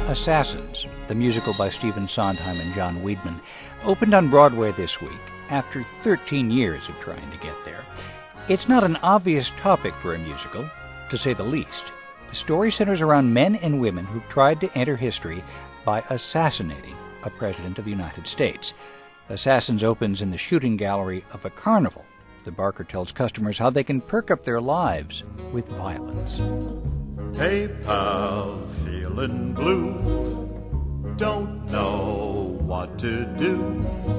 Assassins, the musical by Stephen Sondheim and John Weidman, opened on Broadway this week after 13 years of trying to get there. It's not an obvious topic for a musical, to say the least. The story centers around men and women who've tried to enter history by assassinating a president of the United States. Assassins opens in the shooting gallery of a carnival. The Barker tells customers how they can perk up their lives with violence. Hey pal, feeling blue, don't know what to do.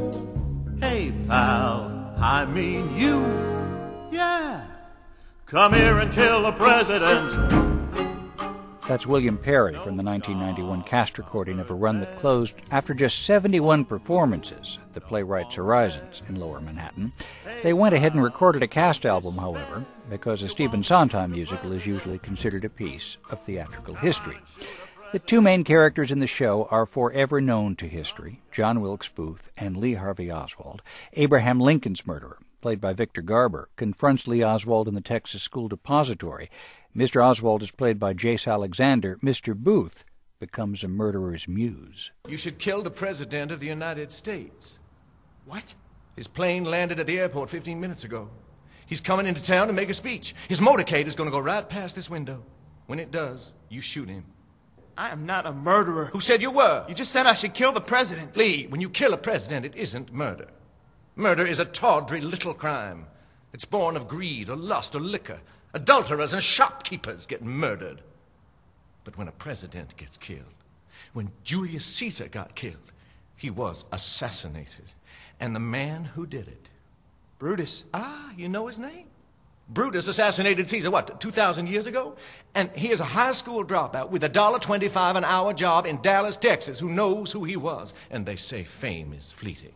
Hey pal, I mean you, yeah, come here and kill the president. That's William Perry from the 1991 cast recording of a run that closed after just 71 performances at the Playwrights Horizons in Lower Manhattan. They went ahead and recorded a cast album, however, because a Stephen Sondheim musical is usually considered a piece of theatrical history. The two main characters in the show are forever known to history, John Wilkes Booth and Lee Harvey Oswald. Abraham Lincoln's murderer, played by Victor Garber, confronts Lee Oswald in the Texas School Depository. Mr. Oswald is played by Jace Alexander. Mr. Booth becomes a murderer's muse. You should kill the President of the United States. What? His plane landed at the airport 15 minutes ago. He's coming into town to make a speech. His motorcade is going to go right past this window. When it does, you shoot him. I am not a murderer. Who said you were? You just said I should kill the president. Lee, when you kill a president, it isn't murder. Murder is a tawdry little crime. It's born of greed or lust or liquor. Adulterers and shopkeepers get murdered. But when a president gets killed, when Julius Caesar got killed, he was assassinated. And the man who did it... Brutus. Ah, you know his name? Brutus assassinated Caesar, 2,000 years ago? And here's a high school dropout with a $1.25 an hour job in Dallas, Texas, who knows who he was. And they say fame is fleeting.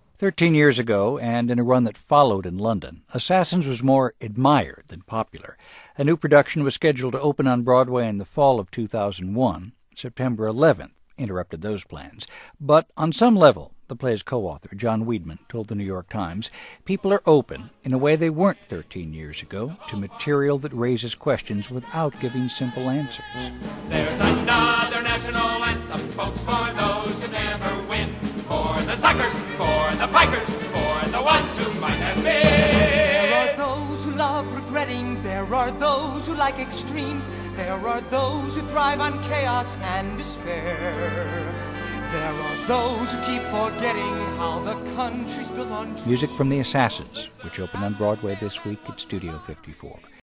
13 years ago, and in a run that followed in London, Assassins was more admired than popular. A new production was scheduled to open on Broadway in the fall of 2001. September 11th interrupted those plans. But on some level, the play's co-author, John Weidman, told the New York Times, people are open, in a way they weren't 13 years ago, to material that raises questions without giving simple answers. There's another national anthem, folks, for those who never win. For the suckers, for the pikers, for the ones who might have been. There are those who love regretting, there are those who like extremes, there are those who thrive on chaos and despair. There are those who keep forgetting how the country's built on... Music from The Assassins, which opened on Broadway this week at Studio 54.